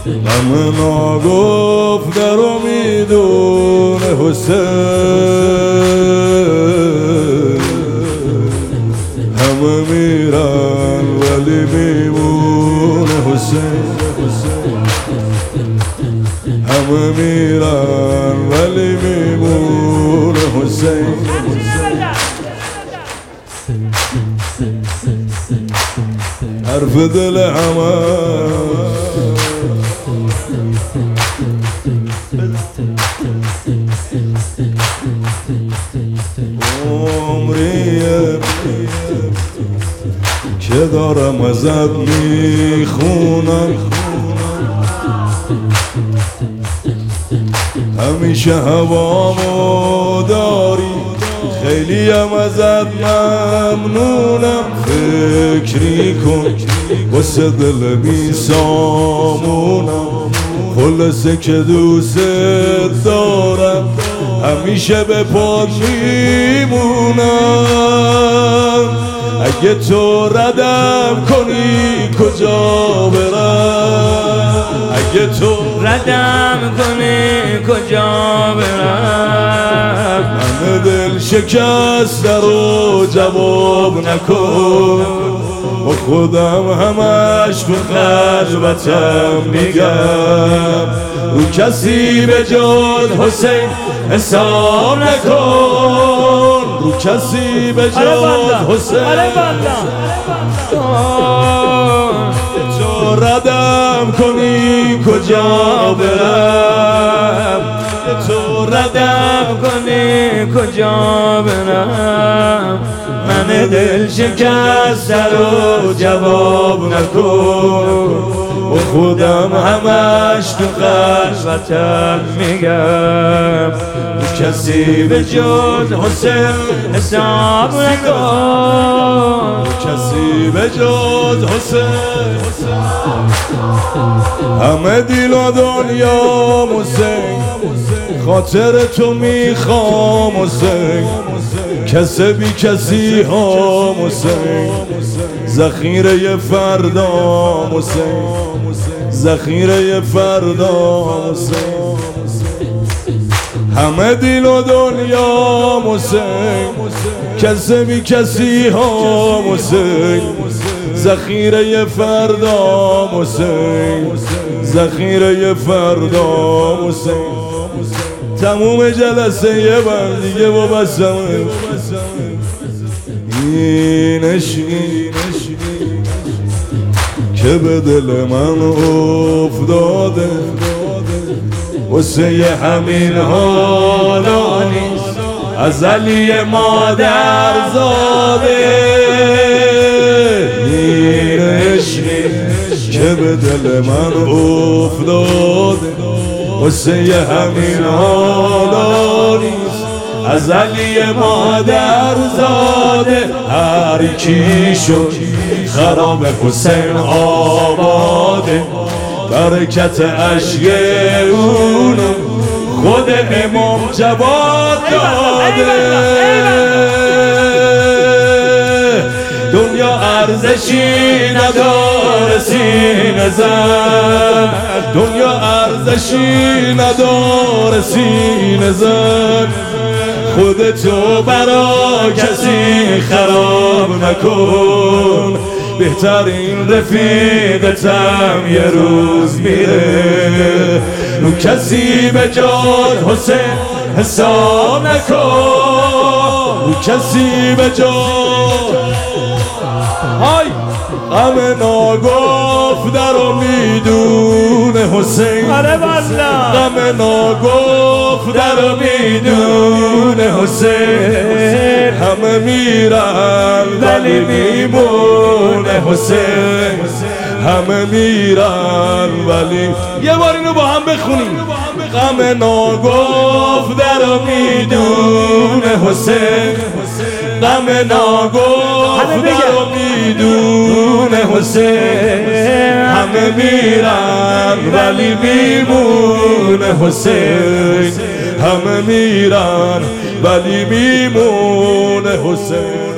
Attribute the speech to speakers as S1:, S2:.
S1: غم ناگفته رو میدونه حسین، همه میرن ولی میمونه حسین، همه میرن ولی میمونه حسین. حرف دل همه عمریه که دارم ازت میخونم، همیشه هوامو داری، خیلی هم ازت ممنونم. فکری کن واسه دل بیسامونم، خلاصه که دوست دارم، همیشه به پات میمونم. اگه تو ردم کنی کجا برم، اگه تو
S2: ردم کنی کجا برم،
S1: من دل شکسته رو جواب نکن، با خودم همش تو خلوتم میگم، رو کسی به جز حسین حساب نکن، رو کسی به جز حسین. تو ردم کنی کجا برم، تو ردم
S2: کنی کجا برم، من دل شکسته رو جواب نکن،
S1: با خودم همش تو
S2: خلوتم میگم،
S1: کسی به جز حسین
S2: حساب نکن،
S1: کسی به جز حسین. همه دیل و دنیا حسین، خاطر تو میخوام حسین، کسی بی کسی ها حسین، ذخیره فردا حسین، ذخیره فردا حسین. همه دیل و دنیا حسین، کسی بی کسی ها حسین، ذخیره فردا حسین، ذخیره فردا حسین. تموم جلسه یه بار دیگه با بسمه اینش که به دل من افتاده، واسه همین حالا نیست، ازلی مادر زاده. اینش که به دل من افتاده، واسه همین حالا نیست، ازلی مادر زاده. هر کی شد خراب حسین آباده، برکت عشق اونو خود امام جواد داده. دنیا ارزشی نداره سینه زن، دنیا ارزشی نداره سینه زن، خودتو برا کسی خراب نکن، بهترین رفیقتم یه روز میره، رو کسی به جز حسین حساب نکن، رو کسی به جز های. غم ناگفته رو میدونه حسین، غم ناگفته رو میدونه حسین، همه میرن ولی میمونه حسین، همه میرن ولی. یه بار اینو با هم بخونیم. غم ناگفته رو میدونه حسین، غم ناگفته رو میدونه حسین، همه میرن ولی میمونه حسین، همه میرن ولی میمونه حسین.